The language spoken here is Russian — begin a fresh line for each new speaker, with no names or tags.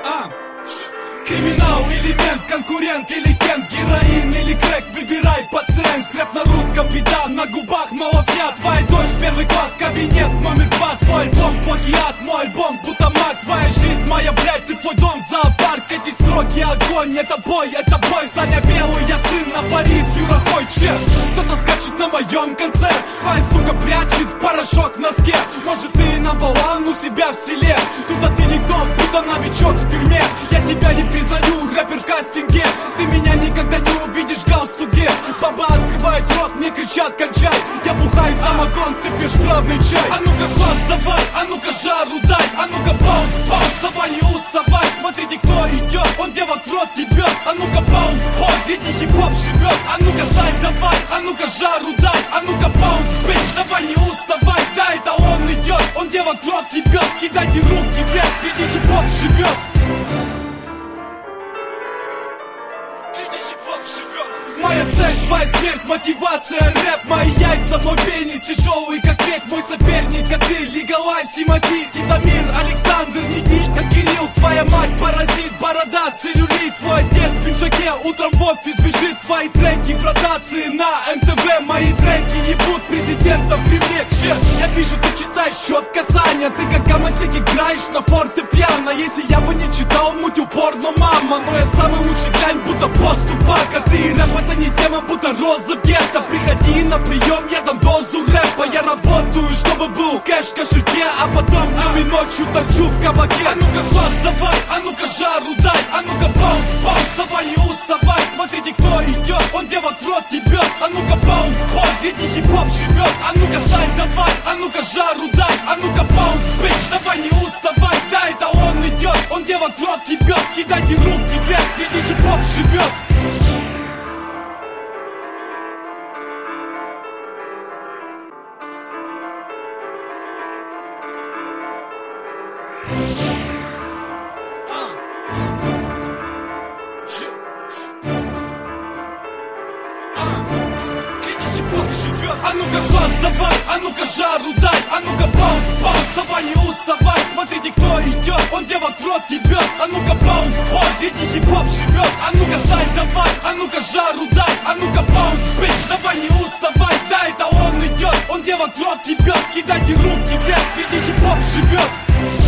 Криминал или мент, конкурент или кент, героин или крэк, выбирай пациент. Крэп на русском, беда, на губах малафья. Твоя дочь, первый класс, кабинет номер 2. Твой альбом плагиат, мой альбом будто маг. Твоя жизнь моя, блядь, ты твой дом, зоопарк. Эти строки огонь, это бой, Саня Белый, я цин на Парис, Юра Хойчер. Кто-то скачет на моем конце, твоя сука прячет порошок в носке. Может ты number one у себя в селе, тут-то ты никто, будто новичок в тюрьме. Я тебя не признаю, рэпер в кастинге. Ты меня никогда не увидишь в галстуке. Баба открывает рот, мне кричат кончай. Я бухаю самогон, ты пьешь травный чай. А ну-ка класс давай, а ну-ка жару дай. А ну-ка баунс, баунс, давай не уставай. Смотрите, кто идет, он девок в рот ебет. А ну-ка баунс, бой, гряди хип-хоп живет. А ну-ка зай давай, а ну-ка жару дай. А ну-ка баунс, бич, давай не уставай. Да, это он идет, он девок в рот ебет. Кидайте руки вверх, гряди хип-хоп живет. Моя цель, твоя смерть, мотивация, рэп. Мои яйца, мой пенис, тяжелый как медь. Мой соперник, как ты, Лигалай, Симати, Титамир, Александр, Никита, Кирилл. Твоя мать, паразит, борода, целлюлит. Твой отец в пиджаке, утром в офис бежит. Твои треки в ротации на МТВ. Мои треки ебут президента в Кремле. Черт, я вижу, ты читаешь счет касания. Ты как гамасек играешь на фортепиано. Если я бы не читал, муть упорно, мама. Но я самый лучший глянь, будто пост Тупака. Ты и рэп, это не тема, будто роза в гетто. Приходи на прием, я дам дозу рэпа. Я работаю, чтобы был кэш в кошельке. А потом днем и ночью торчу в кабаке. А ну-ка класс давай, а ну-ка жару дай. А ну-ка баунс, баунс, давай не уставай. Смотрите, кто идет, он девок в рот ебет. А ну-ка баунс, бой, гряди хип-хоп живет. А ну-ка зай давай, а ну-ка жару дай. А ну-ка баунс, бич, давай не уставай. Да, это он идет, он девок в рот ебет. Кидайте руки вверх, гряди хип-хоп живет. А ну-ка класс давай, а ну-ка жару дай. А ну-ка баунс, баунс, давай не уставай. Смотрите, кто идет, он девок в рот ебет. А ну-ка баунс, бой, гряди хип-хоп живет. А ну-ка зай давай, а ну-ка жару дай. А ну-ка баунс, бич, давай не уставай. Да, это он идет, он девок в рот ебет. Кидайте руки вверх, гряди хип-хоп живет.